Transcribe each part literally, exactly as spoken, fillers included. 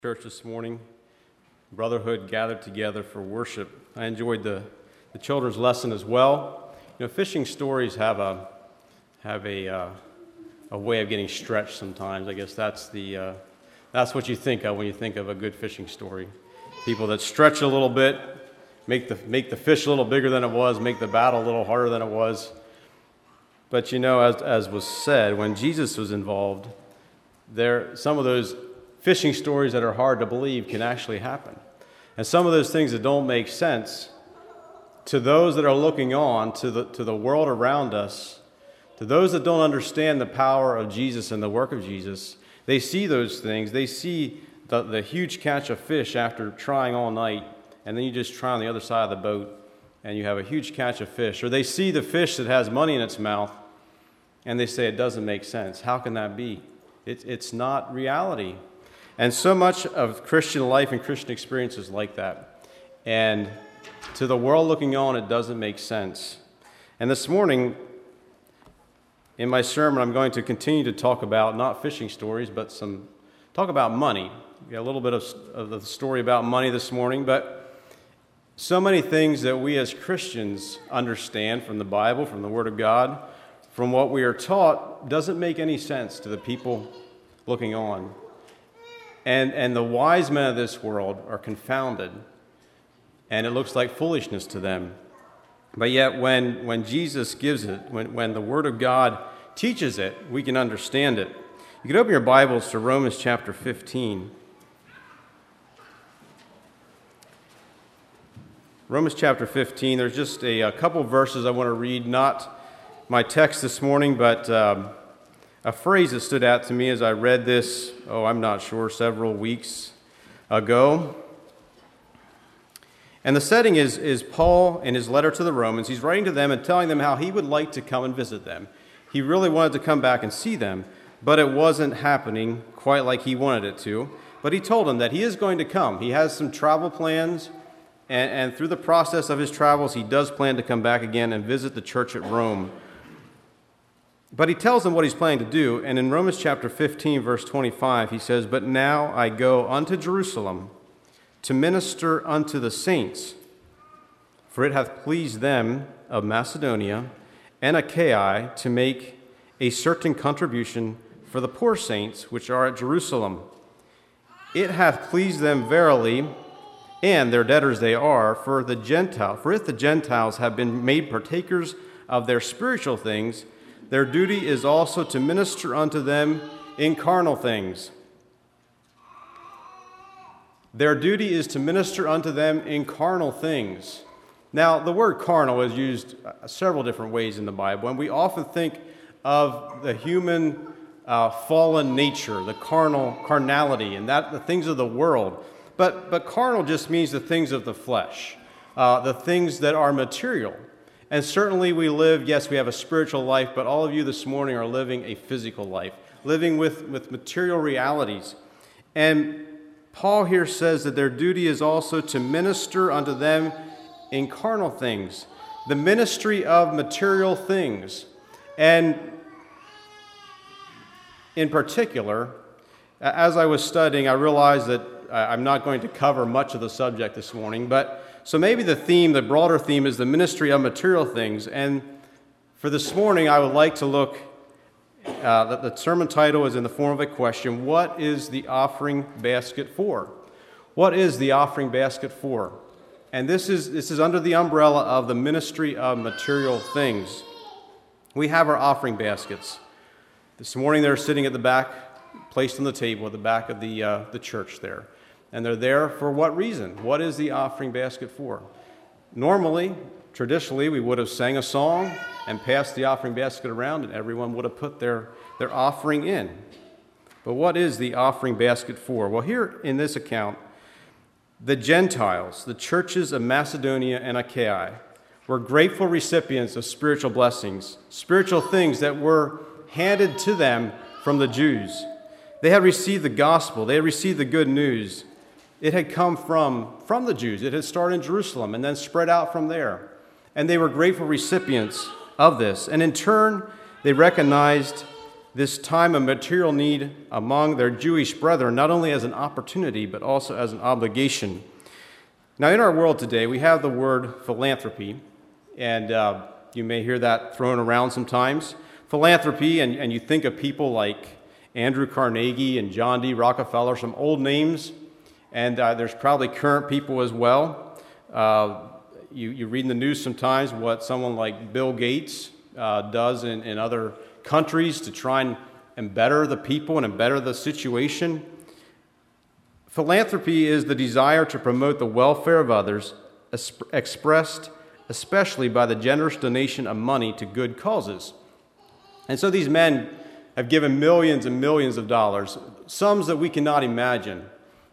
Church this morning, brotherhood gathered together for worship. I enjoyed the, the children's lesson as well. You know, fishing stories have a have a uh, a way of getting stretched sometimes. I guess that's the uh, that's what you think of when you think of a good fishing story. People that stretch a little bit, make the make the fish a little bigger than it was, make the battle a little harder than it was. But you know, as as was said, when Jesus was involved, there some of those fishing stories that are hard to believe can actually happen. And some of those things that don't make sense to those that are looking on, to the to the world around us, to those that don't understand the power of Jesus and the work of Jesus, they see those things. They see the, the huge catch of fish after trying all night, and then you just try on the other side of the boat, and you have a huge catch of fish. Or they see the fish that has money in its mouth, and they say it doesn't make sense. How can that be? It, it's not reality. And so much of Christian life and Christian experience is like that. And to the world looking on, it doesn't make sense. And this morning, in my sermon, I'm going to continue to talk about not fishing stories, but some talk about money. We got a little bit of, of the story about money this morning, but so many things that we as Christians understand from the Bible, from the Word of God, from what we are taught, doesn't make any sense to the people looking on. And and the wise men of this world are confounded, and it looks like foolishness to them. But yet when, when Jesus gives it, when, when the Word of God teaches it, we can understand it. You can open your Bibles to Romans chapter fifteen. Romans chapter fifteen, there's just a, a couple verses I want to read, not my text this morning, but Um, a phrase that stood out to me as I read this, oh, I'm not sure, several weeks ago. And the setting is, is Paul in his letter to the Romans. He's writing to them and telling them how he would like to come and visit them. He really wanted to come back and see them, but it wasn't happening quite like he wanted it to. But he told them that he is going to come. He has some travel plans, and, and through the process of his travels, he does plan to come back again and visit the church at Rome. But he tells them what he's planning to do, and in Romans chapter fifteen, verse twenty-five, he says, "But now I go unto Jerusalem to minister unto the saints, for it hath pleased them of Macedonia and Achaia to make a certain contribution for the poor saints which are at Jerusalem. It hath pleased them verily, and their debtors they are, for the Gentile, for if the Gentiles have been made partakers of their spiritual things, their duty is also to minister unto them in carnal things." Their duty is to minister unto them in carnal things. Now, the word carnal is used several different ways in the Bible, and we often think of the human uh, fallen nature, the carnal carnality, and that the things of the world. But but carnal just means the things of the flesh, uh, the things that are material. And certainly we live, yes, we have a spiritual life, but all of you this morning are living a physical life, living with, with material realities. And Paul here says that their duty is also to minister unto them in carnal things, the ministry of material things. And in particular, as I was studying, I realized that I'm not going to cover much of the subject this morning, but so maybe the theme, the broader theme, is the ministry of material things. And for this morning, I would like to look, uh, the, the sermon title is in the form of a question: what is the offering basket for? What is the offering basket for? And this is this is under the umbrella of the ministry of material things. We have our offering baskets. This morning, they're sitting at the back, placed on the table at the back of the uh, the church there. And they're there for what reason? What is the offering basket for? Normally, traditionally, we would have sang a song and passed the offering basket around, and everyone would have put their, their offering in. But what is the offering basket for? Well, here in this account, the Gentiles, the churches of Macedonia and Achaia, were grateful recipients of spiritual blessings, spiritual things that were handed to them from the Jews. They had received the gospel. They had received the good news. It had come from, from the Jews. It had started in Jerusalem and then spread out from there. And they were grateful recipients of this. And in turn, they recognized this time of material need among their Jewish brethren, not only as an opportunity, but also as an obligation. Now, in our world today, we have the word philanthropy, and uh, you may hear that thrown around sometimes. Philanthropy, and, and you think of people like Andrew Carnegie and John D. Rockefeller, some old names, and uh, there's probably current people as well. Uh, you, you read in the news sometimes what someone like Bill Gates uh, does in, in other countries to try and, and better the people and better the situation. Philanthropy is the desire to promote the welfare of others, expressed especially by the generous donation of money to good causes. And so these men have given millions and millions of dollars, sums that we cannot imagine,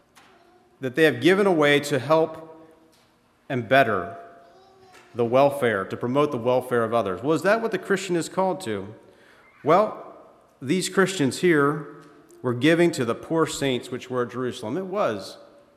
that they have given away to help and better the welfare, to promote the welfare of others. Well, is that what the Christian is called to? Well, these Christians here were giving to the poor saints which were at Jerusalem. It was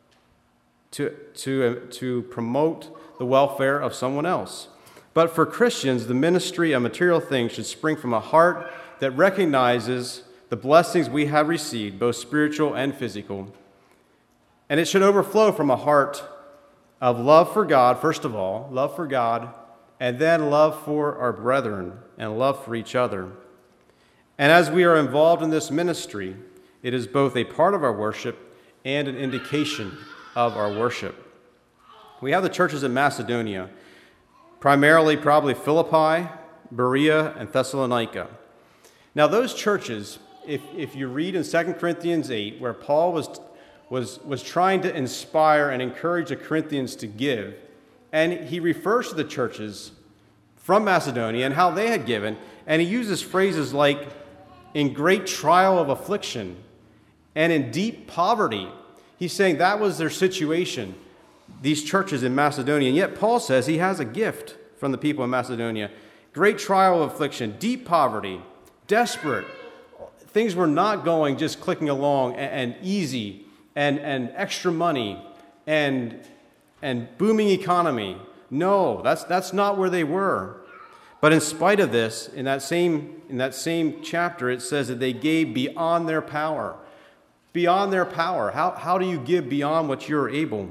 to, to, to promote the welfare of someone else. But for Christians, the ministry of material things should spring from a heart that recognizes the blessings we have received, both spiritual and physical. And it should overflow from a heart of love for God, first of all, love for God, and then love for our brethren and love for each other. And as we are involved in this ministry, it is both a part of our worship and an indication of our worship. We have the churches in Macedonia, primarily probably Philippi, Berea, and Thessalonica. Now those churches, if, if you read in Second Corinthians eight, where Paul was, was, was trying to inspire and encourage the Corinthians to give, and he refers to the churches from Macedonia and how they had given, and he uses phrases like, in great trial of affliction, and in deep poverty. He's saying that was their situation, these churches in Macedonia. And yet Paul says he has a gift from the people in Macedonia. Great trial of affliction, deep poverty, desperate. Things were not going just clicking along and, and easy and, and extra money and, and booming economy. No, that's, that's not where they were. But in spite of this, in that same in that same chapter, it says that they gave beyond their power. Beyond their power. How, how do you give beyond what you're able?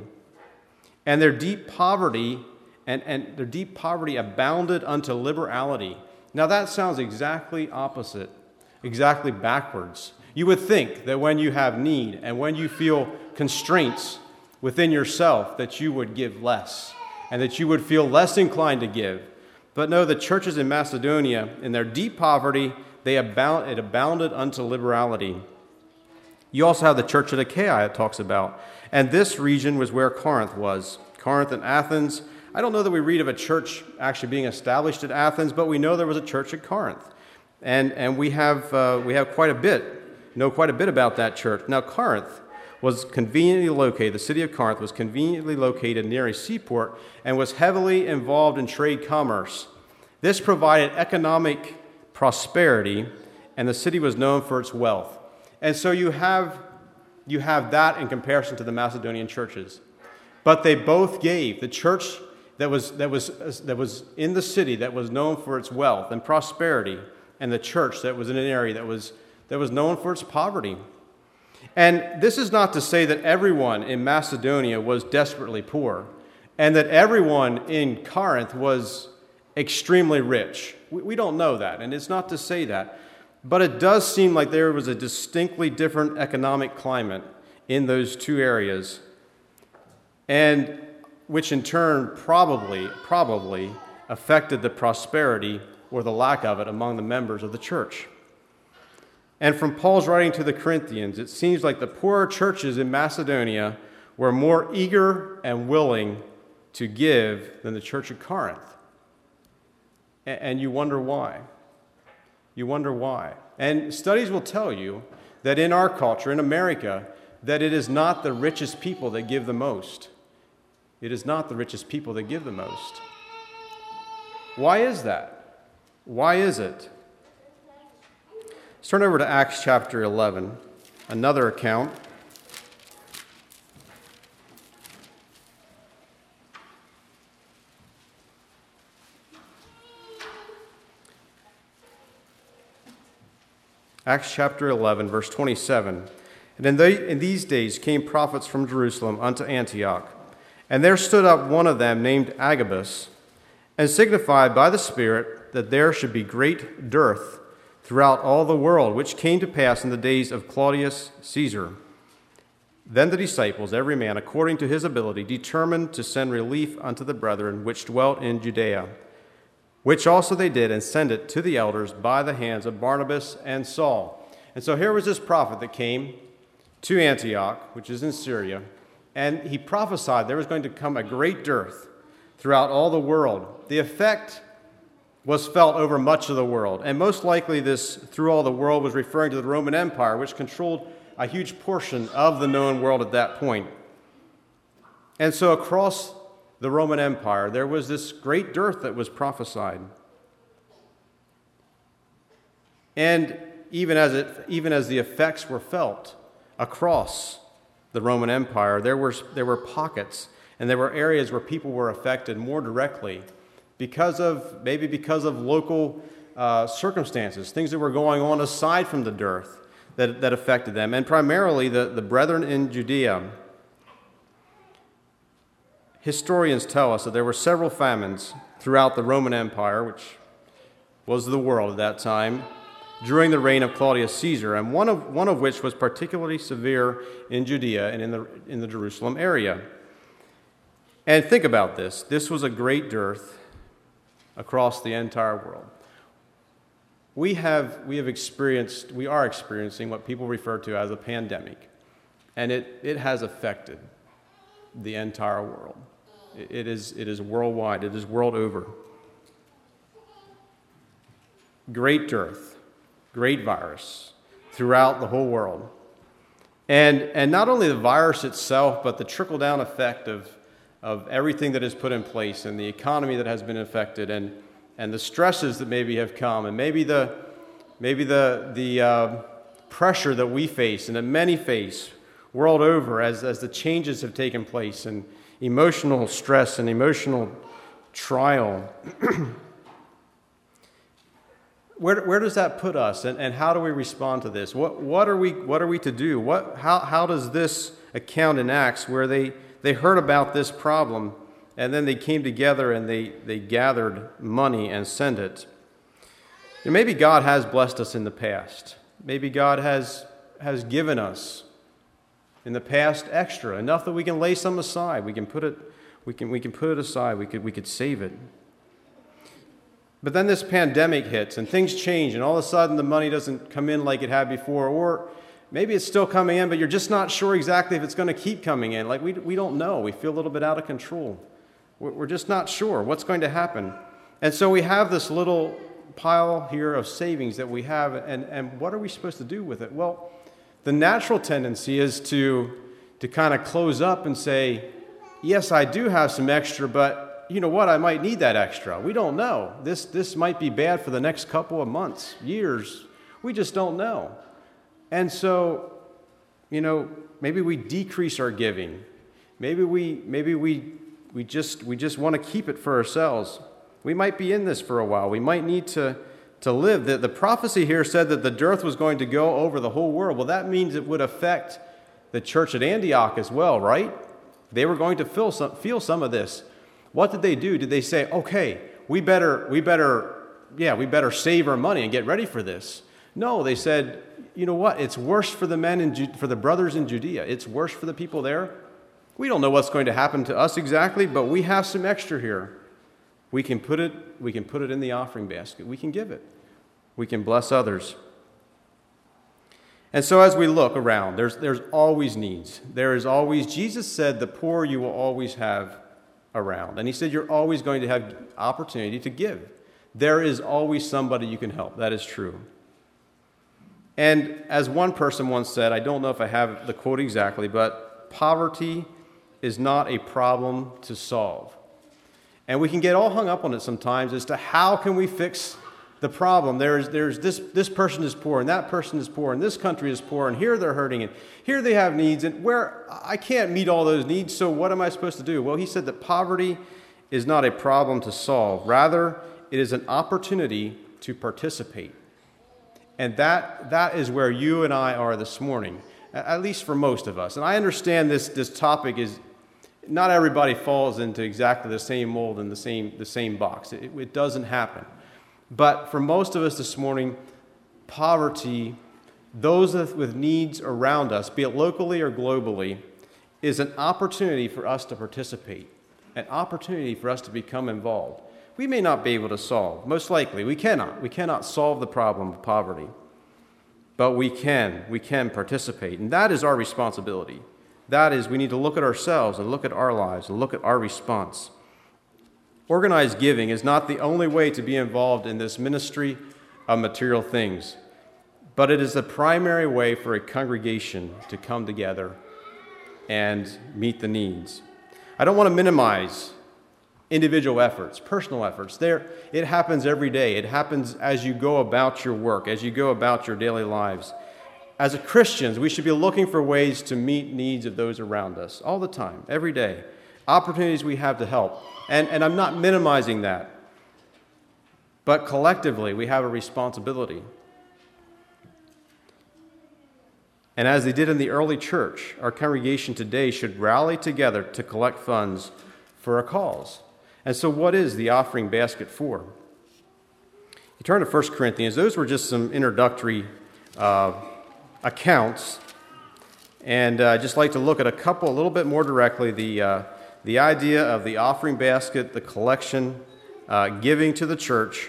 And their deep poverty, and, and their deep poverty abounded unto liberality. Now that sounds exactly opposite, exactly backwards. You would think that when you have need and when you feel constraints within yourself, that you would give less and that you would feel less inclined to give. But no, the churches in Macedonia, in their deep poverty, they abound, it abounded unto liberality. You also have the church at Achaia it talks about. And this region was where Corinth was. Corinth and Athens. I don't know that we read of a church actually being established at Athens, but we know there was a church at Corinth. And, and we have uh, we have quite a bit, know quite a bit about that church. Now, Corinth was conveniently located, the city of Corinth was conveniently located near a seaport and was heavily involved in trade commerce. This provided economic prosperity, and the city was known for its wealth. And so you have, you have that in comparison to the Macedonian churches. But they both gave. The church that was, that was, that was in the city that was known for its wealth and prosperity, and the church that was in an area that was, that was known for its poverty. And this is not to say that everyone in Macedonia was desperately poor and that everyone in Corinth was extremely rich. We, we don't know that, and it's not to say that. But it does seem like there was a distinctly different economic climate in those two areas, and which in turn probably, probably affected the prosperity or the lack of it among the members of the church. And from Paul's writing to the Corinthians, it seems like the poorer churches in Macedonia were more eager and willing to give than the church at Corinth. And you wonder why. You wonder why. And studies will tell you that in our culture, in America, that it is not the richest people that give the most. It is not the richest people that give the most. Why is that? Why is it? Let's turn over to Acts chapter eleven, another account. Acts chapter eleven, verse twenty-seven. And in, the, in these days came prophets from Jerusalem unto Antioch. And there stood up one of them named Agabus, and signified by the Spirit that there should be great dearth throughout all the world, which came to pass in the days of Claudius Caesar. Then the disciples, every man according to his ability, determined to send relief unto the brethren which dwelt in Judea, which also they did, and sent it to the elders by the hands of Barnabas and Saul. And so here was this prophet that came to Antioch, which is in Syria, and he prophesied there was going to come a great dearth throughout all the world. The effect was felt over much of the world, and most likely this through all the world was referring to the Roman Empire, which controlled a huge portion of the known world at that point. And so across the Roman Empire, there was this great dearth that was prophesied. And even as it, even as the effects were felt across the Roman Empire, there were, there were pockets and there were areas where people were affected more directly because of, maybe because of local uh, circumstances, things that were going on aside from the dearth that, that affected them, and primarily the, the brethren in Judea. Historians tell us that there were several famines throughout the Roman Empire, which was the world at that time, during the reign of Claudius Caesar, and one of, one of which was particularly severe in Judea and in the, in the Jerusalem area. And think about this. This was a great dearth across the entire world. We have, we have experienced, we are experiencing what people refer to as a pandemic, and it, it has affected the entire world. It, it is, it is worldwide. It is world over. Great dearth. Great virus throughout the whole world. And, and not only the virus itself, but the trickle-down effect of, of everything that is put in place and the economy that has been affected and, and the stresses that maybe have come and maybe the, maybe the, the uh, pressure that we face and that many face world over as, as the changes have taken place and emotional stress and emotional trial. Where, where does that put us, and, and how do we respond to this? What, what are we what are we to do? What how how does this account in Acts, where they, they heard about this problem, and then they came together and they, they gathered money and sent it? And maybe God has blessed us in the past. Maybe God has has given us in the past extra, enough that we can lay some aside. We can put it we can we can put it aside. We could we could save it. But then this pandemic hits and things change and all of a sudden the money doesn't come in like it had before, or maybe it's still coming in, but you're just not sure exactly if it's going to keep coming in. Like we, we don't know. We feel a little bit out of control. We're, we're just not sure what's going to happen. And so we have this little pile here of savings that we have, and, and what are we supposed to do with it? Well, the natural tendency is to, to kind of close up and say, yes, I do have some extra, but you know what? I might need that extra. We don't know. This this might be bad for the next couple of months, years. We just don't know. And so, you know, maybe we decrease our giving. Maybe we maybe we we just we just want to keep it for ourselves. We might be in this for a while. We might need to to live. The, the prophecy here said that the dearth was going to go over the whole world. Well, that means it would affect the church at Antioch as well, right? They were going to feel some, feel some of this. What did they do? Did they say, okay, we better, we better, yeah, we better save our money and get ready for this? No, they said, you know what? It's worse for the men in Ju- for the brothers in Judea. It's worse for the people there. We don't know what's going to happen to us exactly, but we have some extra here. We can put it, we can put it in the offering basket. We can give it. We can bless others. And so as we look around, there's there's always needs. There is always, Jesus said, the poor you will always have around. And he said you're always going to have opportunity to give. There is always somebody you can help. That is true. And as one person once said, I don't know if I have the quote exactly, but poverty is not a problem to solve. And we can get all hung up on it sometimes as to how can we fix the problem. There's there's this this person is poor and that person is poor and this country is poor and here they're hurting and here they have needs and where I can't meet all those needs, so what am I supposed to do? Well, he said that poverty is not a problem to solve. Rather, it is an opportunity to participate. And that that is where you and I are this morning, at least for most of us. And I understand this this topic is, not everybody falls into exactly the same mold and the same the same box. It, it doesn't happen. But for most of us this morning, poverty, those with needs around us, be it locally or globally, is an opportunity for us to participate, an opportunity for us to become involved. We may not be able to solve, most likely we cannot. We cannot solve the problem of poverty, but we can, we can participate, and that is our responsibility. That is, we need to look at ourselves and look at our lives and look at our response. Organized giving is not the only way to be involved in this ministry of material things, but it is the primary way for a congregation to come together and meet the needs. I don't want to minimize individual efforts, personal efforts. There, it happens every day. It happens as you go about your work, as you go about your daily lives. As Christians, we should be looking for ways to meet needs of those around us all the time, every day. Opportunities we have to help. And, and I'm not minimizing that. But collectively, we have a responsibility. And as they did in the early church, our congregation today should rally together to collect funds for a cause. And so what is the offering basket for? You turn to First Corinthians. Those were just some introductory uh, accounts. And uh, I'd just like to look at a couple a little bit more directly. The, uh, the idea of the offering basket, the collection, uh, giving to the church.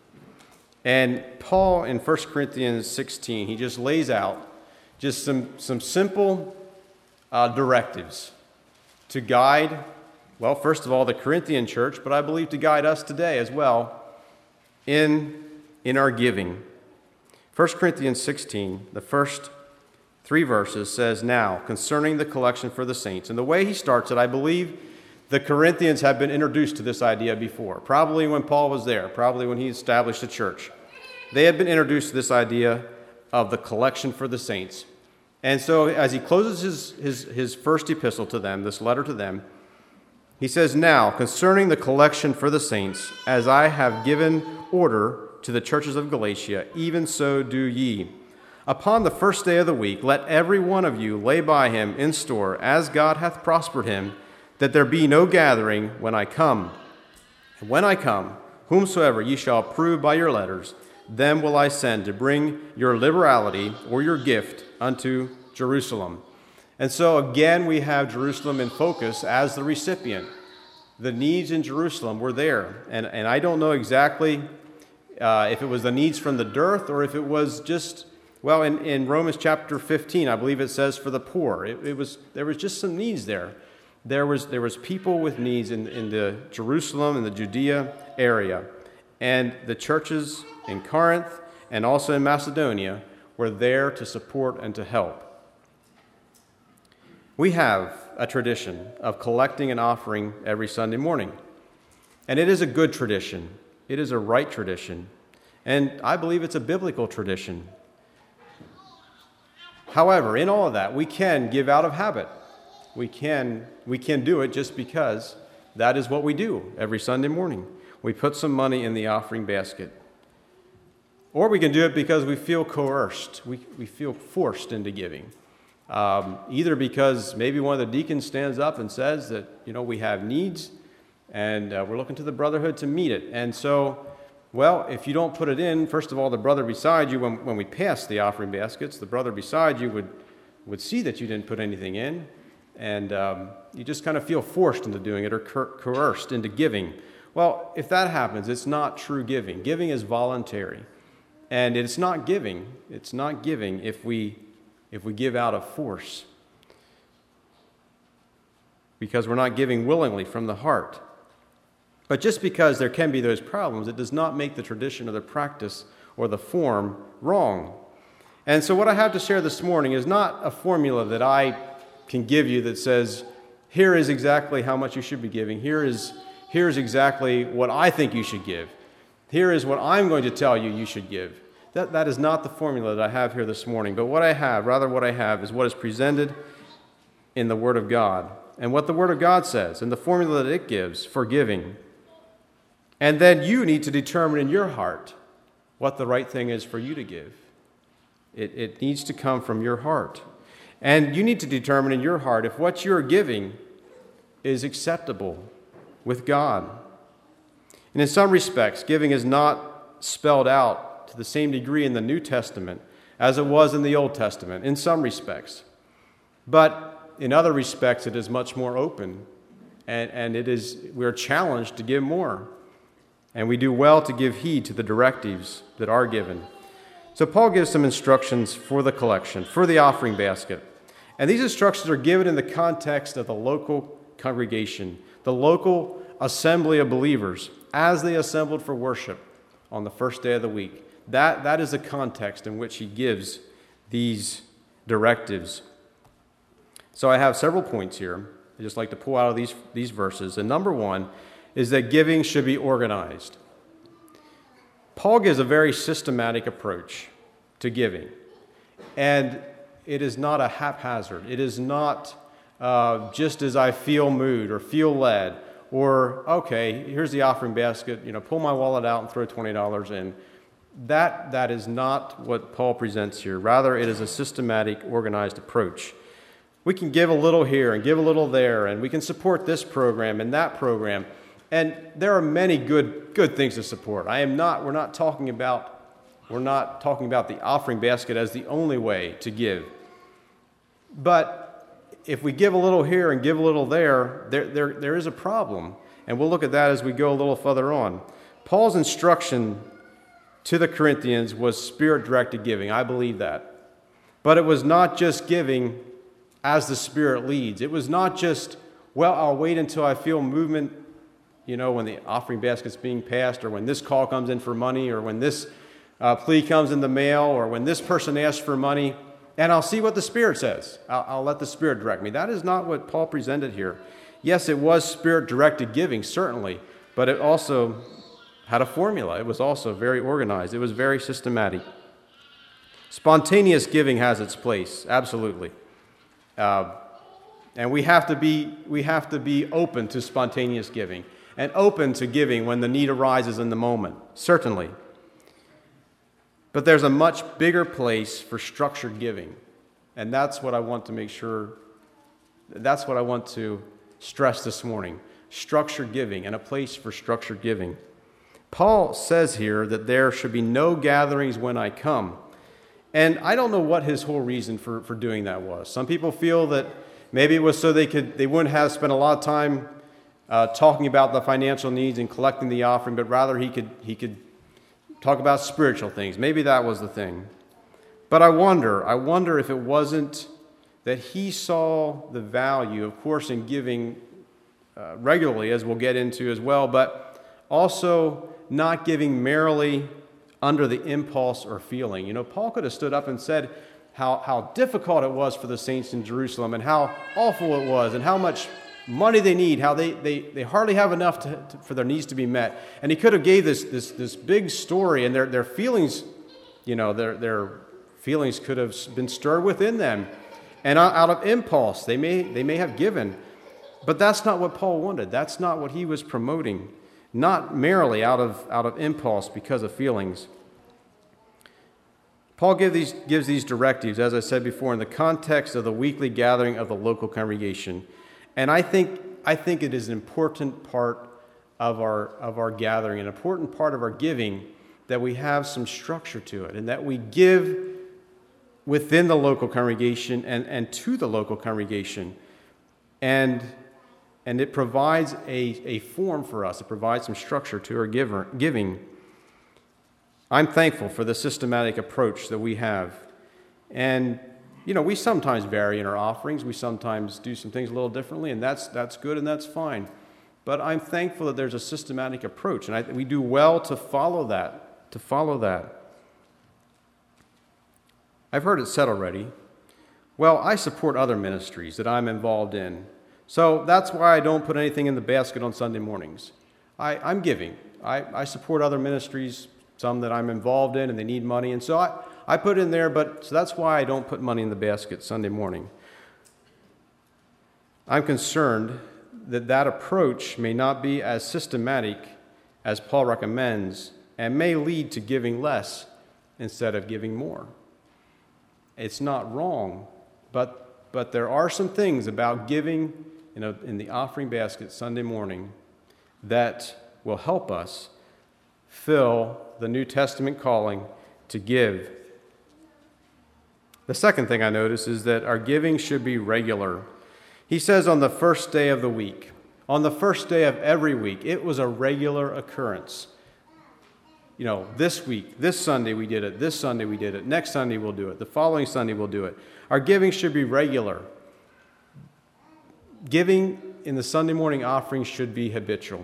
And Paul in First Corinthians sixteen, he just lays out just some, some simple uh, directives to guide, well, first of all, the Corinthian church, but I believe to guide us today as well in, in our giving. First Corinthians sixteen, the first three verses says, "Now, concerning the collection for the saints." And the way he starts it, I believe the Corinthians have been introduced to this idea before, probably when Paul was there, probably when he established the church. They had been introduced to this idea of the collection for the saints. And so as he closes his, his, his first epistle to them, this letter to them, he says, "Now, concerning the collection for the saints, as I have given order to the churches of Galatia, even so do ye. Upon the first day of the week, let every one of you lay by him in store, as God hath prospered him, that there be no gathering when I come. And when I come, whomsoever ye shall approve by your letters, them will I send to bring your liberality or your gift unto Jerusalem." And so again, we have Jerusalem in focus as the recipient. The needs in Jerusalem were there. And, and I don't know exactly uh, if it was the needs from the dearth or if it was just, well, in, in Romans chapter fifteen, I believe it says for the poor. It, it was there was just some needs there. There was there was people with needs in, in the Jerusalem and the Judea area. And the churches in Corinth and also in Macedonia were there to support and to help. We have a tradition of collecting and offering every Sunday morning. And it is a good tradition. It is a right tradition. And I believe it's a biblical tradition. However, in all of that, we can give out of habit. We can, we can do it just because that is what we do every Sunday morning. We put some money in the offering basket. Or we can do it because we feel coerced. We, we feel forced into giving. Um, either because maybe one of the deacons stands up and says that, you know, we have needs and uh, we're looking to the brotherhood to meet it. And so, well, if you don't put it in, first of all, the brother beside you, when, when we pass the offering baskets, the brother beside you would, would see that you didn't put anything in. And um, you just kind of feel forced into doing it or coer- coerced into giving. Well, if that happens, it's not true giving. Giving is voluntary. And it's not giving. It's not giving if we if we give out of force. Because we're not giving willingly from the heart. But just because there can be those problems, it does not make the tradition or the practice or the form wrong. And so what I have to share this morning is not a formula that I can give you that says, here is exactly how much you should be giving. Here is Here's exactly what I think you should give. Here is what I'm going to tell you you should give. That, that is not the formula that I have here this morning. But what I have, rather what I have, is what is presented in the Word of God. And what the Word of God says, and the formula that it gives for giving. And then you need to determine in your heart what the right thing is for you to give. It, it needs to come from your heart. And you need to determine in your heart if what you're giving is acceptable with God. And in some respects, giving is not spelled out to the same degree in the New Testament as it was in the Old Testament, in some respects. But in other respects, it is much more open, and, and it is we're challenged to give more. And we do well to give heed to the directives that are given. So Paul gives some instructions for the collection, for the offering basket. And these instructions are given in the context of the local congregation, the local assembly of believers, as they assembled for worship on the first day of the week. That, that is the context in which he gives these directives. So I have several points here I'd just like to pull out of these, these verses. And number one is that giving should be organized. Paul gives a very systematic approach to giving. And it is not a haphazard. It is not uh, just as I feel moved or feel led, or, okay, here's the offering basket, you know, pull my wallet out and throw twenty dollars in. That, that is not what Paul presents here. Rather, it is a systematic, organized approach. We can give a little here and give a little there, and we can support this program and that program. And there are many good good things to support. I am not, we're not talking about, we're not talking about the offering basket as the only way to give. But if we give a little here and give a little there, there, there, there is a problem. And we'll look at that as we go a little further on. Paul's instruction to the Corinthians was Spirit-directed giving. I believe that. But it was not just giving as the Spirit leads. It was not just, well, I'll wait until I feel movement, you know, when the offering basket's being passed, or when this call comes in for money, or when this uh, plea comes in the mail, or when this person asks for money, and I'll see what the Spirit says. I'll, I'll let the Spirit direct me. That is not what Paul presented here. Yes, it was Spirit-directed giving, certainly, but it also had a formula. It was also very organized. It was very systematic. Spontaneous giving has its place, absolutely. Uh, and we have to be we have to be open to spontaneous giving and open to giving when the need arises in the moment, certainly. But there's a much bigger place for structured giving. And that's what I want to make sure, that's what I want to stress this morning. Structured giving, and a place for structured giving. Paul says here that there should be no gatherings when I come. And I don't know what his whole reason for, for doing that was. Some people feel that maybe it was so they could they wouldn't have spent a lot of time uh, talking about the financial needs and collecting the offering, but rather he could he could talk about spiritual things. Maybe that was the thing. But I wonder, I wonder if it wasn't that he saw the value, of course, in giving uh, regularly, as we'll get into as well, but also not giving merely under the impulse or feeling. You know, Paul could have stood up and said how, how difficult it was for the saints in Jerusalem and how awful it was and how much money they need, how they, they, they hardly have enough to, to, for their needs to be met. And he could have gave this this this big story, and their, their feelings, you know, their, their feelings could have been stirred within them. And out of impulse, they may they may have given. But that's not what Paul wanted. That's not what he was promoting. Not merely out of out of impulse because of feelings. Paul give these, gives these directives, as I said before, in the context of the weekly gathering of the local congregation. And I think I think it is an important part of our of our gathering, an important part of our giving, that we have some structure to it, and that we give within the local congregation and, and to the local congregation. And And it provides a, a form for us. It provides some structure to our giver, giving. I'm thankful for the systematic approach that we have. And, you know, we sometimes vary in our offerings. We sometimes do some things a little differently, and that's that's good and that's fine. But I'm thankful that there's a systematic approach, and I, we do well to follow that, to follow that. I've heard it said already, well, I support other ministries that I'm involved in, so that's why I don't put anything in the basket on Sunday mornings. I, I'm giving. I, I support other ministries, some that I'm involved in, and they need money. And so I, I put in there, but so that's why I don't put money in the basket Sunday morning. I'm concerned that that approach may not be as systematic as Paul recommends and may lead to giving less instead of giving more. It's not wrong, but, but there are some things about giving you know, in the offering basket Sunday morning that will help us fill the New Testament calling to give. The second thing I notice is that our giving should be regular. He says on the first day of the week, on the first day of every week, it was a regular occurrence. You know, this week, this Sunday we did it, this Sunday we did it, next Sunday we'll do it, the following Sunday we'll do it. Our giving should be regular. Giving in the Sunday morning offering should be habitual.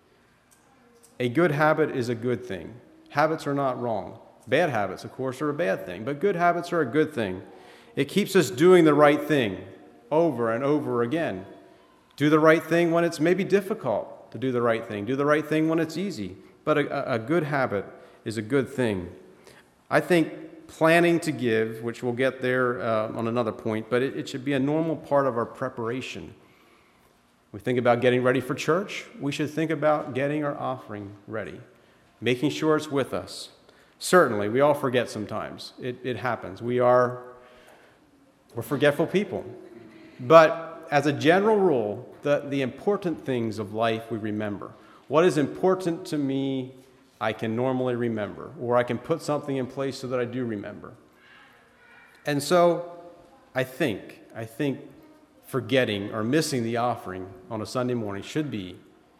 A good habit is a good thing. Habits are not wrong. Bad habits, of course, are a bad thing, but good habits are a good thing. It keeps us doing the right thing over and over again. Do the right thing when it's maybe difficult to do the right thing. Do the right thing when it's easy. But a, a good habit is a good thing. I think planning to give, which we'll get there uh, on another point, but it, it should be a normal part of our preparation. We think about getting ready for church. We should think about getting our offering ready, making sure it's with us. Certainly, we all forget sometimes. It, it happens. We are we're forgetful people. But as a general rule, the, the important things of life we remember. What is important to me, I can normally remember, or I can put something in place so that I do remember. And so, I think, I think forgetting or missing the offering on a Sunday morning should be,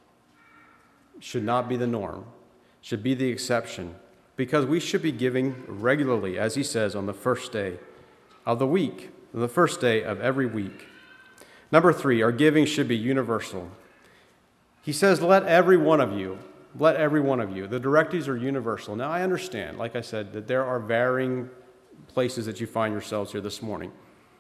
should not be the norm, should be the exception, because we should be giving regularly, as he says, on the first day of the week, on the first day of every week. Number three, our giving should be universal. He says, let every one of you, let every one of you. The directives are universal. Now, I understand, like I said, that there are varying places that you find yourselves here this morning.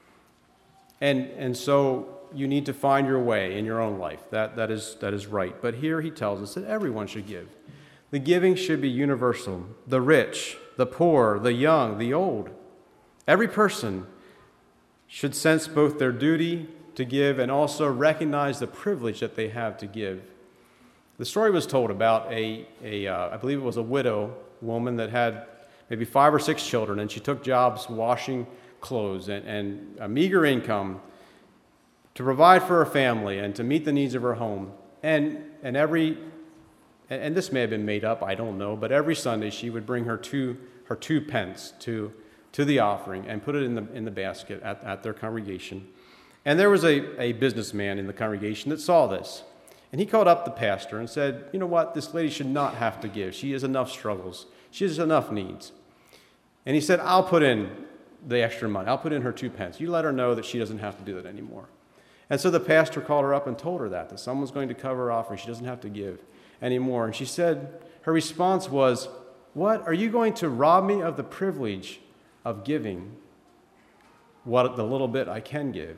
And, and so you need to find your way in your own life. That, that, is, that is right. But here he tells us that everyone should give. The giving should be universal. The rich, the poor, the young, the old. Every person should sense both their duty to give and also recognize the privilege that they have to give. The story was told about a, a uh, I believe it was a widow woman that had maybe five or six children, and she took jobs washing clothes and, and a meager income to provide for her family and to meet the needs of her home. And and every and this may have been made up, I don't know, but every Sunday she would bring her two her two pence to to the offering and put it in the in the basket at, at their congregation. And there was a, a businessman in the congregation that saw this. And he called up the pastor and said, you know what, this lady should not have to give. She has enough struggles. She has enough needs. And he said, I'll put in the extra money. I'll put in her two pence. You let her know that she doesn't have to do that anymore. And so the pastor called her up and told her that, that someone's going to cover her offering. She doesn't have to give anymore. And she said, her response was, what, are you going to rob me of the privilege of giving what the little bit I can give?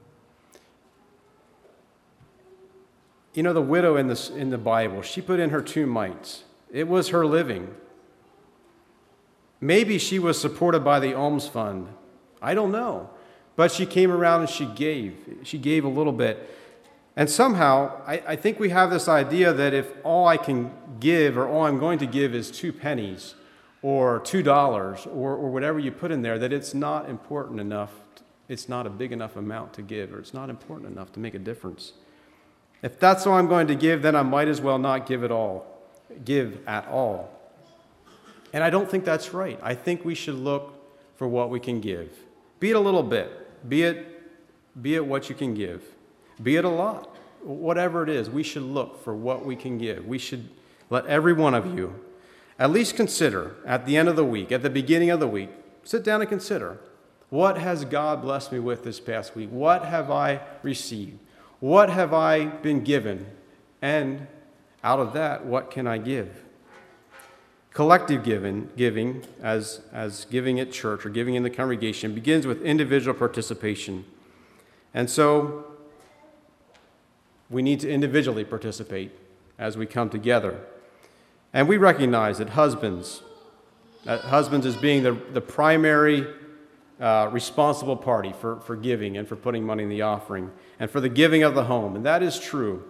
You know, the widow in, this, in the Bible, she put in her two mites. It was her living. Maybe she was supported by the alms fund. I don't know. But she came around and she gave. She gave a little bit. And somehow, I, I think we have this idea that if all I can give or all I'm going to give is two pennies or two dollars or, or whatever you put in there, that it's not important enough, it's not a big enough amount to give, or it's not important enough to make a difference. If that's all I'm going to give, then I might as well not give it all, give at all. And I don't think that's right. I think we should look for what we can give. Be it a little bit. Be it, be it what you can give. Be it a lot. Whatever it is, we should look for what we can give. We should let every one of you at least consider at the end of the week, at the beginning of the week, sit down and consider, what has God blessed me with this past week? What have I received? What have I been given? And out of that, what can I give? Collective giving, giving as, as giving at church or giving in the congregation, begins with individual participation. And so we need to individually participate as we come together. And we recognize that husbands, that husbands as being the, the primary Uh, responsible party for, for giving and for putting money in the offering and for the giving of the home. And that is true.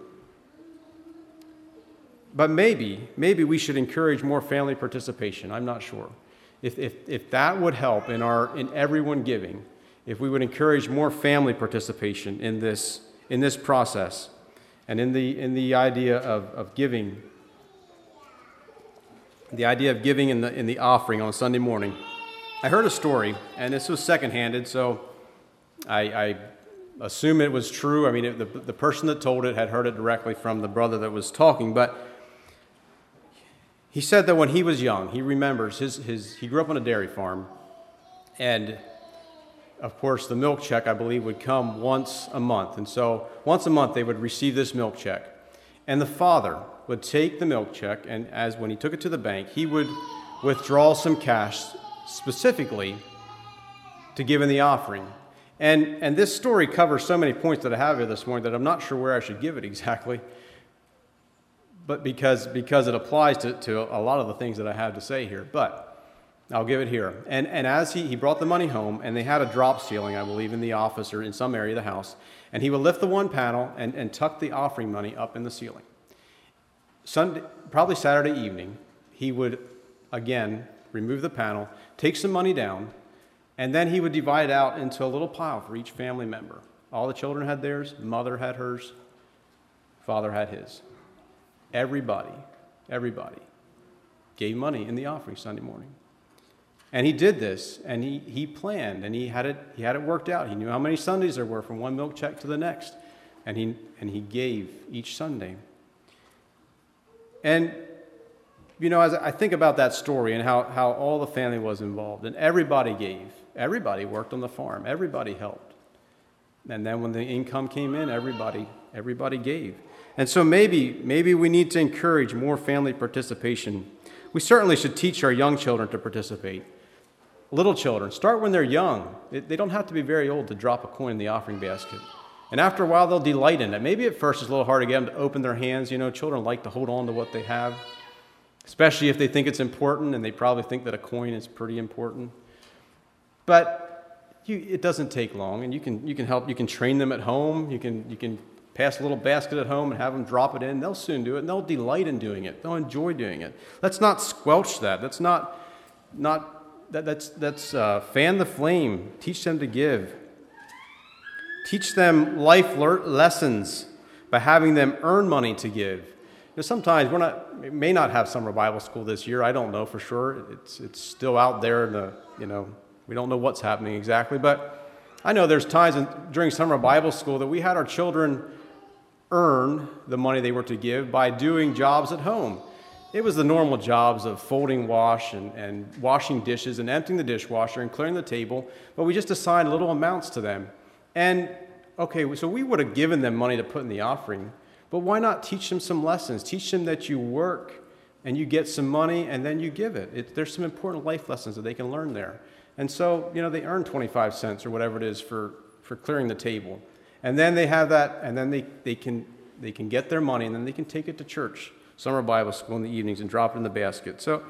But maybe, maybe we should encourage more family participation. I'm not sure. if, if, if that would help in, our, in everyone giving, if we would encourage more family participation in this, in this process and in the, in the idea of, of giving, the idea of giving in the, in the offering on Sunday morning. I heard a story, and this was secondhanded, so I, I assume it was true. I mean, it, the, the person that told it had heard it directly from the brother that was talking, but he said that when he was young, he remembers his, his he grew up on a dairy farm, and of course the milk check, I believe, would come once a month. And so once a month they would receive this milk check. And the father would take the milk check, and as when he took it to the bank, he would withdraw some cash specifically to give in the offering. And, and this story covers so many points that I have here this morning that I'm not sure where I should give it exactly. But because because it applies to, to a lot of the things that I have to say here. But I'll give it here. And and as he, he brought the money home, and they had a drop ceiling, I believe, in the office or in some area of the house, and he would lift the one panel and, and tuck the offering money up in the ceiling. Sunday, probably Saturday evening, he would, again, remove the panel, take some money down, and then he would divide it out into a little pile for each family member. All the children had theirs, mother had hers, father had his. Everybody, everybody gave money in the offering Sunday morning. And he did this, and he, he planned, and he had it he had it worked out. He knew how many Sundays there were from one milk check to the next, and he and he gave each Sunday. And, you know, as I think about that story and how, how all the family was involved, and everybody gave. Everybody worked on the farm. Everybody helped. And then when the income came in, everybody everybody gave. And so maybe maybe we need to encourage more family participation. We certainly should teach our young children to participate. Little children, start when they're young. They don't have to be very old to drop a coin in the offering basket. And after a while, they'll delight in it. Maybe at first it's a little hard to get them to open their hands. You know, children like to hold on to what they have, especially if they think it's important, and they probably think that a coin is pretty important. But you, it doesn't take long, and you can you can help. You can train them at home. You can you can pass a little basket at home and have them drop it in. They'll soon do it, and they'll delight in doing it. They'll enjoy doing it. Let's not squelch that. That's not not that, that's that's uh, fan the flame. Teach them to give. Teach them life le- lessons by having them earn money to give. You know, sometimes we're not we may not have summer Bible school this year. I don't know for sure. It's it's still out there in the you know we don't know what's happening exactly, but I know there's times in, during summer Bible school that we had our children earn the money they were to give by doing jobs at home. It was the normal jobs of folding wash and, and washing dishes and emptying the dishwasher and clearing the table, but we just assigned little amounts to them. And, okay, so we would have given them money to put in the offering, but why not teach them some lessons? Teach them that you work and you get some money and then you give it. it there's some important life lessons that they can learn there. And so, you know, they earn twenty-five cents or whatever it is for, for clearing the table. And then they have that, and then they, they can they can get their money, and then they can take it to church, summer Bible school in the evenings, and drop it in the basket. So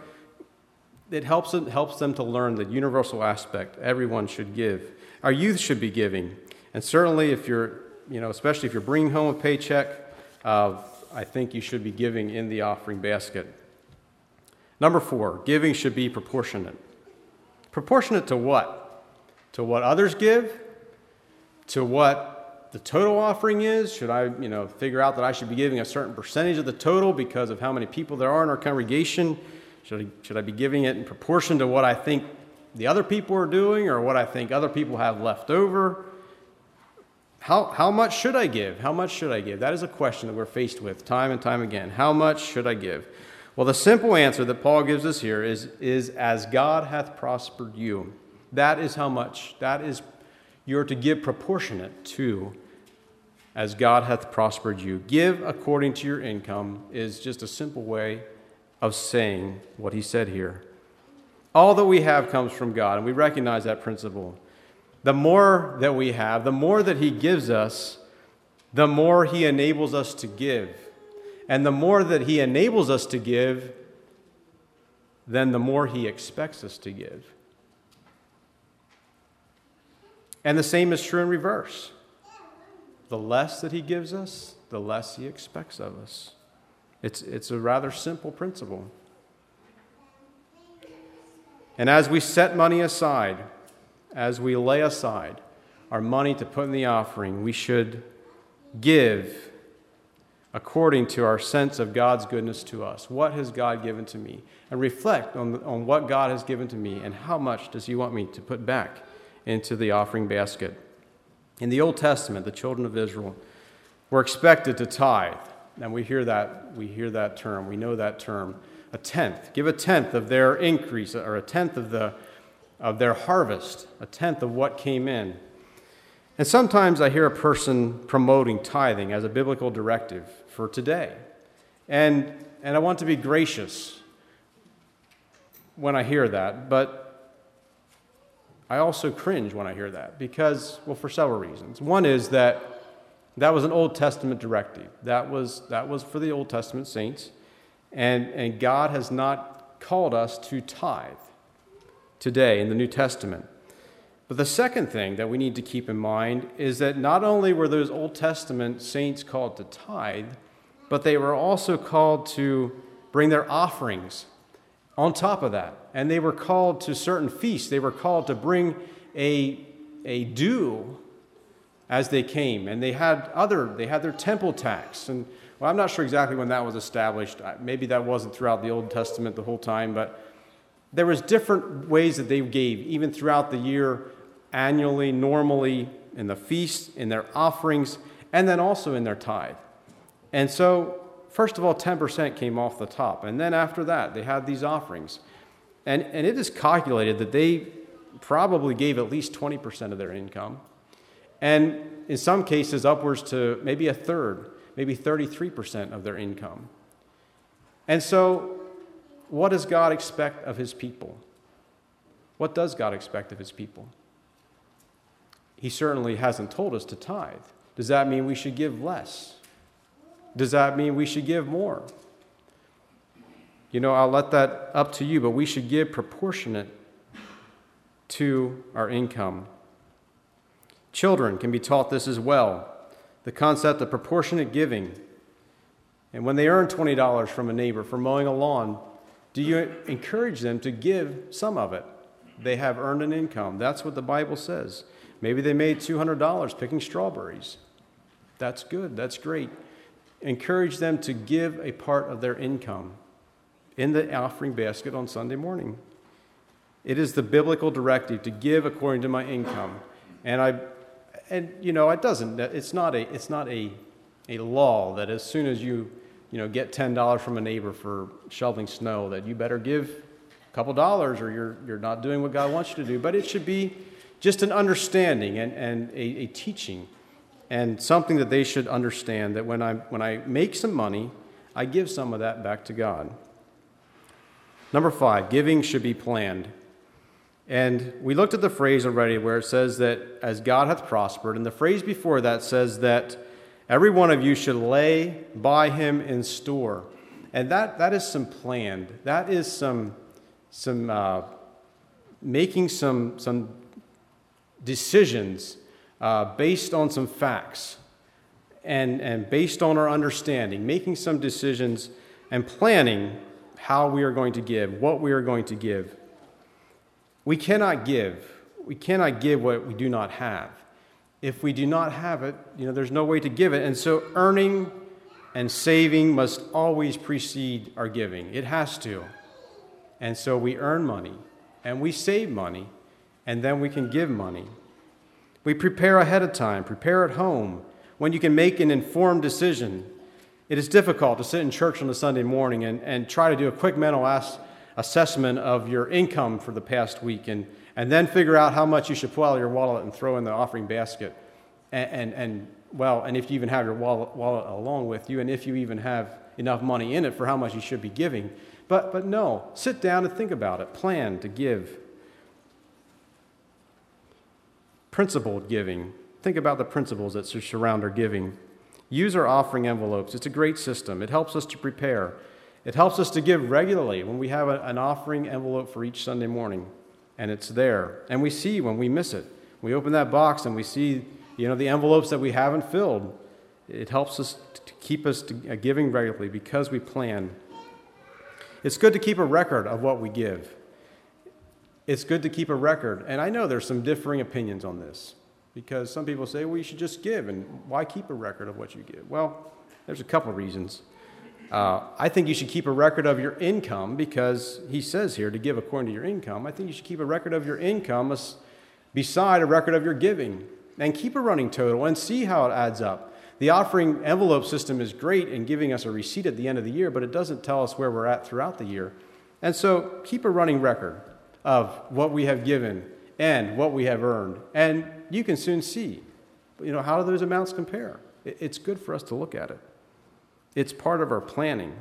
it helps it helps them to learn the universal aspect. Everyone should give. Our youth should be giving. And certainly if you're, you know, especially if you're bringing home a paycheck, uh, I think you should be giving in the offering basket. Number four, giving should be proportionate. Proportionate to what? To what others give? To what the total offering is? Should I, you know, figure out that I should be giving a certain percentage of the total because of how many people there are in our congregation? Should I, should I be giving it in proportion to what I think the other people are doing or what I think other people have left over? How, how much should I give? How much should I give? That is a question that we're faced with time and time again. How much should I give? Well, the simple answer that Paul gives us here is, is as God hath prospered you. That is how much. That is, you're to give proportionate to as God hath prospered you. Give according to your income is just a simple way of saying what he said here. All that we have comes from God, and we recognize that principle. The more that we have, the more that he gives us, the more he enables us to give. And the more that he enables us to give, then the more he expects us to give. And the same is true in reverse. The less that he gives us, the less he expects of us. It's, it's a rather simple principle. And as we set money aside, as we lay aside our money to put in the offering, we should give according to our sense of God's goodness to us. What has God given to me? And reflect on, on what God has given to me and how much does he want me to put back into the offering basket. In the Old Testament, the children of Israel were expected to tithe. And we hear that, we hear that term, we know that term, a tenth. Give a tenth of their increase, or a tenth of the of their harvest, a tenth of what came in. And sometimes I hear a person promoting tithing as a biblical directive for today. And, and I want to be gracious when I hear that, but I also cringe when I hear that because, well, for several reasons. One is that that was an Old Testament directive. That was, that was for the Old Testament saints, and, and God has not called us to tithe today in the New Testament. But the second thing that we need to keep in mind is that not only were those Old Testament saints called to tithe, but they were also called to bring their offerings on top of that. And they were called to certain feasts. They were called to bring a, a due as they came. And they had other, they had their temple tax. And well, I'm not sure exactly when that was established. Maybe that wasn't throughout the Old Testament the whole time, but there was different ways that they gave, even throughout the year, annually, normally, in the feasts, in their offerings, and then also in their tithe. And so, first of all, ten percent came off the top. And then after that, they had these offerings. And, and it is calculated that they probably gave at least twenty percent of their income. And in some cases, upwards to maybe a third, maybe thirty-three percent of their income. And so, what does God expect of his people? What does God expect of his people? He certainly hasn't told us to tithe. Does that mean we should give less? Does that mean we should give more? You know, I'll let that up to you, but we should give proportionate to our income. Children can be taught this as well, the concept of proportionate giving. And when they earn twenty dollars from a neighbor for mowing a lawn, do you encourage them to give some of it? They have earned an income. That's what the Bible says. Maybe they made two hundred dollars picking strawberries. That's good. That's great. Encourage them to give a part of their income in the offering basket on Sunday morning. It is the biblical directive to give according to my income. And I, and you know, it doesn't, it's not a, it's not a, a law that as soon as you you know, get ten dollars from a neighbor for shoveling snow, that you better give a couple dollars or you're you're not doing what God wants you to do. But it should be just an understanding and, and a, a teaching and something that they should understand that when I when I make some money, I give some of that back to God. Number five, giving should be planned. And we looked at the phrase already where it says that as God hath prospered, and the phrase before that says that every one of you should lay by him in store. And that, that is some planned. That is some, some uh, making some, some decisions uh, based on some facts and, and based on our understanding, making some decisions and planning how we are going to give, what we are going to give. We cannot give. We cannot give what we do not have. If we do not have it, you know, there's no way to give it. And so earning and saving must always precede our giving. It has to. And so we earn money and we save money and then we can give money. We prepare ahead of time, prepare at home, when you can make an informed decision. It is difficult to sit in church on a Sunday morning and, and try to do a quick mental ass, assessment of your income for the past week and and then figure out how much you should pull out of your wallet and throw in the offering basket. And, and, and well, and if you even have your wallet, wallet along with you, and if you even have enough money in it for how much you should be giving. But, but no, sit down and think about it. Plan to give. Principled giving. Think about the principles that surround our giving. Use our offering envelopes. It's a great system. It helps us to prepare. It helps us to give regularly when we have a, an offering envelope for each Sunday morning. And it's there. And we see when we miss it. We open that box and we see, you know, the envelopes that we haven't filled. It helps us to keep us to giving regularly because we plan. It's good to keep a record of what we give. it's good to keep a record. And I know there's some differing opinions on this, because some people say, well, you should just give, and why keep a record of what you give? Well, there's a couple of reasons. Uh, I think you should keep a record of your income, because he says here to give according to your income. I think you should keep a record of your income beside a record of your giving, and keep a running total and see how it adds up. The offering envelope system is great in giving us a receipt at the end of the year, but it doesn't tell us where we're at throughout the year. And so keep a running record of what we have given and what we have earned. And you can soon see, you know, how do those amounts compare? It's good for us to look at it. It's part of our planning.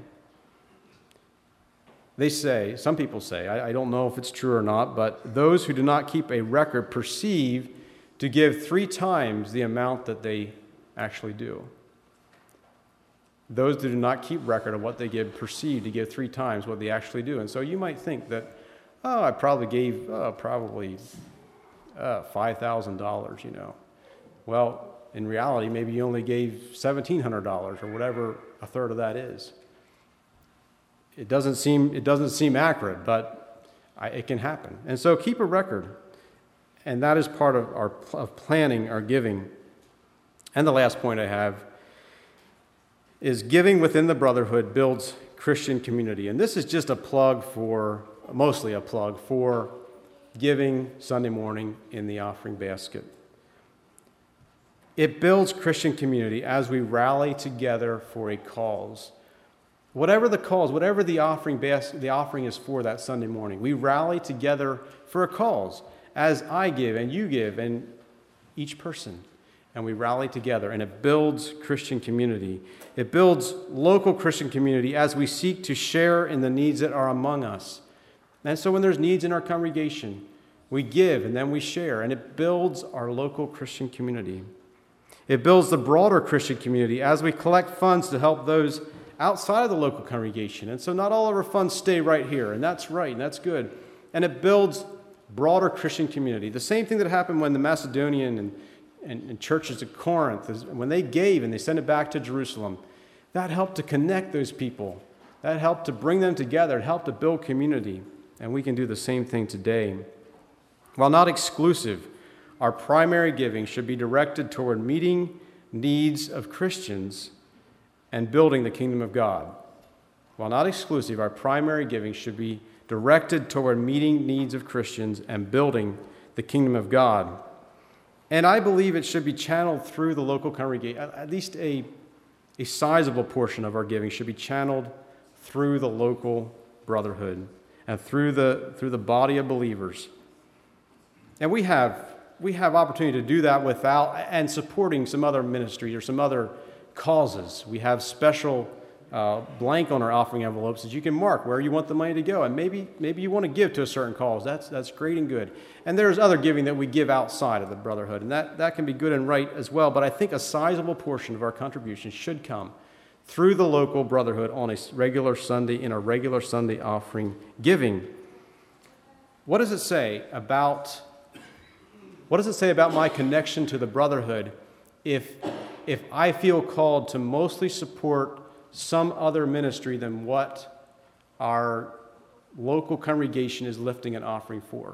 They say, some people say, I, I don't know if it's true or not, but those who do not keep a record perceive to give three times the amount that they actually do. Those that do not keep record of what they give perceive to give three times what they actually do. And so you might think that, oh, I probably gave uh, probably uh, five thousand dollars, you know. Well, in reality, maybe you only gave seventeen hundred dollars or whatever a third of that is. It doesn't seem, it doesn't seem accurate, but I, it can happen. And so keep a record. And that is part of our of planning our giving. And the last point I have is giving within the brotherhood builds Christian community. And this is just a plug for, mostly a plug for giving Sunday morning in the offering basket. It builds Christian community as we rally together for a cause. Whatever the cause, whatever the offering bas- the offering is for that Sunday morning, we rally together for a cause. As I give and you give and each person, and we rally together, and it builds Christian community. It builds local Christian community as we seek to share in the needs that are among us. And so when there's needs in our congregation, we give and then we share, and it builds our local Christian community. It builds the broader Christian community as we collect funds to help those outside of the local congregation. And so not all of our funds stay right here, and that's right, and that's good. And it builds broader Christian community. The same thing that happened when the Macedonian and, and, and churches at Corinth, is when they gave and they sent it back to Jerusalem, that helped to connect those people. That helped to bring them together. It helped to build community. And we can do the same thing today. While not exclusive, our primary giving should be directed toward meeting needs of Christians and building the kingdom of God. While not exclusive, our primary giving should be directed toward meeting needs of Christians and building the kingdom of God. And I believe it should be channeled through the local congregation. At least a, a sizable portion of our giving should be channeled through the local brotherhood and through the through the body of believers. And we have we have opportunity to do that without and supporting some other ministry or some other causes. We have special uh, blank on our offering envelopes that you can mark where you want the money to go. And maybe maybe you want to give to a certain cause. That's that's great and good. And there's other giving that we give outside of the brotherhood, and that, that can be good and right as well. But I think a sizable portion of our contribution should come through the local brotherhood on a regular Sunday, in a regular Sunday offering giving. What does it say about what does it say about my connection to the brotherhood if if I feel called to mostly support some other ministry than what our local congregation is lifting an offering for?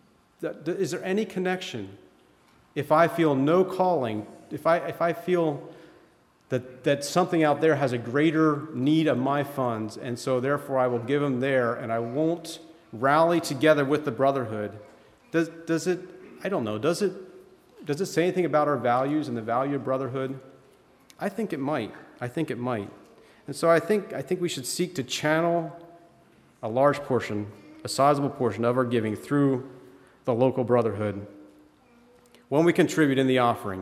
Is there any connection? If I feel no calling, if I if I feel that, that something out there has a greater need of my funds, and so therefore I will give them there, and I won't rally together with the brotherhood, does does it, I don't know, does it does it say anything about our values and the value of brotherhood? I think it might. I think it might. And so I think I think we should seek to channel a large portion, a sizable portion of our giving through the local brotherhood. When we contribute in the offering,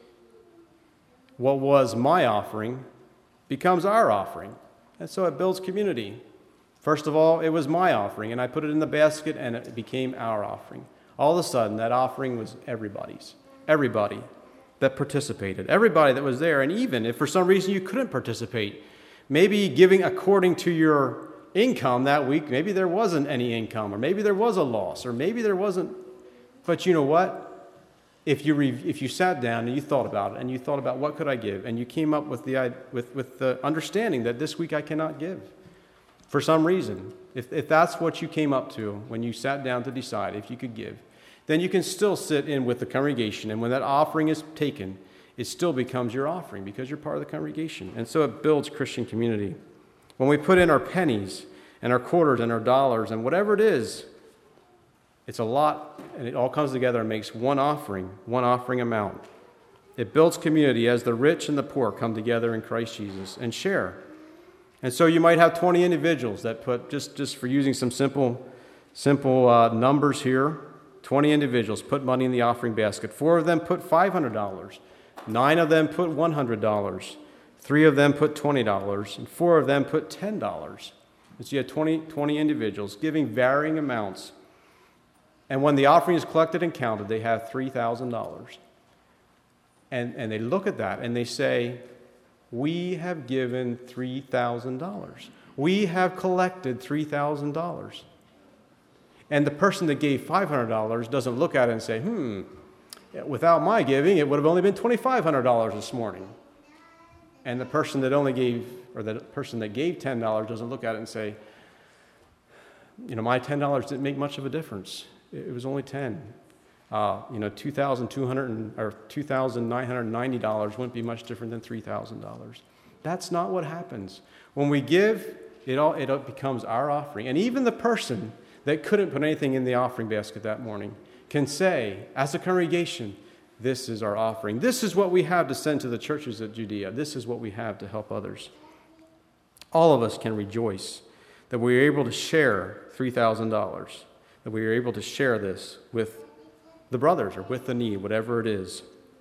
what was my offering becomes our offering. And so it builds community. First of all, it was my offering, and I put it in the basket, and it became our offering. All of a sudden, that offering was everybody's. Everybody that participated, everybody that was there. And even if for some reason you couldn't participate, maybe giving according to your income that week, maybe there wasn't any income, or maybe there was a loss, or maybe there wasn't. But you know what? If you re, if you sat down and you thought about it, and you thought about what could I give, and you came up with the with with the understanding that this week I cannot give for some reason, if, if that's what you came up to when you sat down to decide if you could give, then you can still sit in with the congregation. And when that offering is taken, it still becomes your offering because you're part of the congregation. And so it builds Christian community. When we put in our pennies and our quarters and our dollars and whatever it is, it's a lot, and it all comes together and makes one offering, one offering amount. It builds community as the rich and the poor come together in Christ Jesus and share. And so you might have twenty individuals that put, just, just for using some simple, simple uh, numbers here, twenty individuals put money in the offering basket. Four of them put five hundred dollars. Nine of them put one hundred dollars. Three of them put twenty dollars. And four of them put ten dollars. And so you have twenty, twenty individuals giving varying amounts. And when the offering is collected and counted, they have three thousand dollars. And, and they look at that and they say, we have given three thousand dollars. We have collected three thousand dollars. And the person that gave five hundred dollars doesn't look at it and say, hmm, without my giving, it would have only been twenty-five hundred dollars this morning. And the person that only gave, or the person that gave ten dollars doesn't look at it and say, you know, my ten dollars didn't make much of a difference. It was only ten. Uh, you know, two thousand two hundred or two thousand nine hundred ninety dollars wouldn't be much different than three thousand dollars. That's not what happens. When we give, it all it becomes our offering. And even the person that couldn't put anything in the offering basket that morning can say, as a congregation, this is our offering. This is what we have to send to the churches of Judea. This is what we have to help others. All of us can rejoice that we are able to share three thousand dollars, that we are able to share this with the brothers or with the need, whatever it is.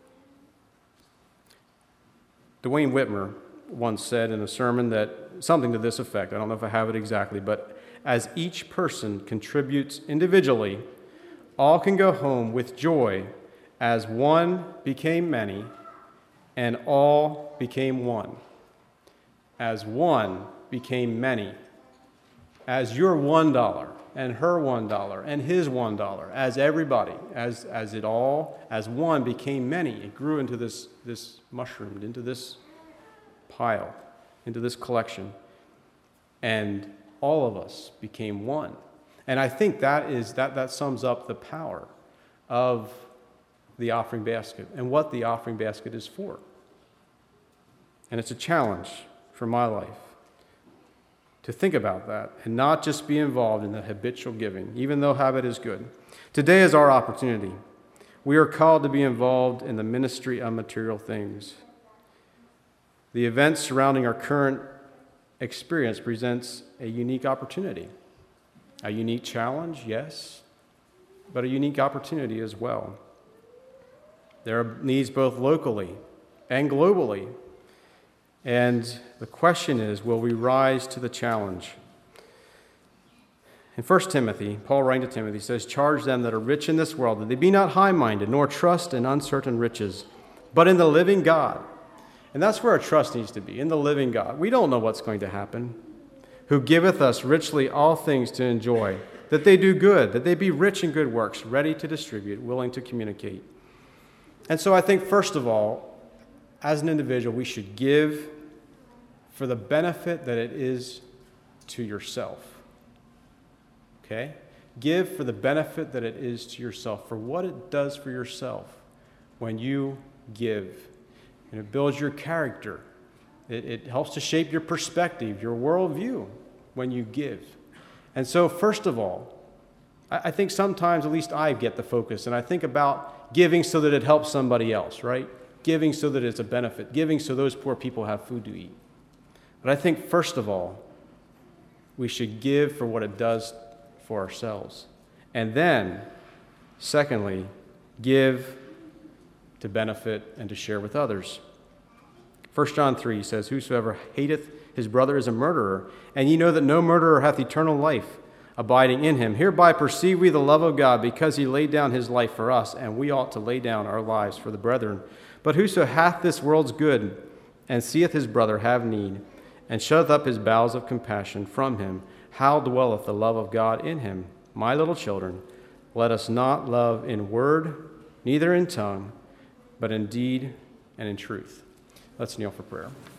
Dwayne Whitmer once said in a sermon that something to this effect, I don't know if I have it exactly, but as each person contributes individually, all can go home with joy as one became many and all became one. As one became many. As your one dollar and her one dollar and his one dollar, as everybody, as, as it all, as one became many, it grew into this, this mushroomed, into this pile, into this collection. And all of us became one. And I think that is that that sums up the power of the offering basket and what the offering basket is for. And it's a challenge for my life to think about that and not just be involved in the habitual giving, even though habit is good. Today is our opportunity. We are called to be involved in the ministry of material things. The events surrounding our current experience presents a unique opportunity. A unique challenge, yes, but a unique opportunity as well. There are needs both locally and globally. And the question is, will we rise to the challenge? In First Timothy, Paul writing to Timothy says, charge them that are rich in this world, that they be not high-minded, nor trust in uncertain riches, but in the living God. And that's where our trust needs to be, in the living God. We don't know what's going to happen. Who giveth us richly all things to enjoy, that they do good, that they be rich in good works, ready to distribute, willing to communicate. And so I think, first of all, as an individual, we should give for the benefit that it is to yourself. Okay? Give for the benefit that it is to yourself, for what it does for yourself when you give. And it builds your character. It, it helps to shape your perspective, your worldview when you give. And so, first of all, I, I think sometimes, at least I get the focus, and I think about giving so that it helps somebody else, right? Giving so that it's a benefit. Giving so those poor people have food to eat. But I think, first of all, we should give for what it does for ourselves. And then, secondly, give to benefit and to share with others. First John three says, whosoever hateth his brother is a murderer, and ye know that no murderer hath eternal life abiding in him. Hereby perceive we the love of God, because he laid down his life for us, and we ought to lay down our lives for the brethren. But whoso hath this world's good, and seeth his brother have need, and shutteth up his bowels of compassion from him, how dwelleth the love of God in him? My little children, let us not love in word, neither in tongue, but in deed and in truth. Let's kneel for prayer.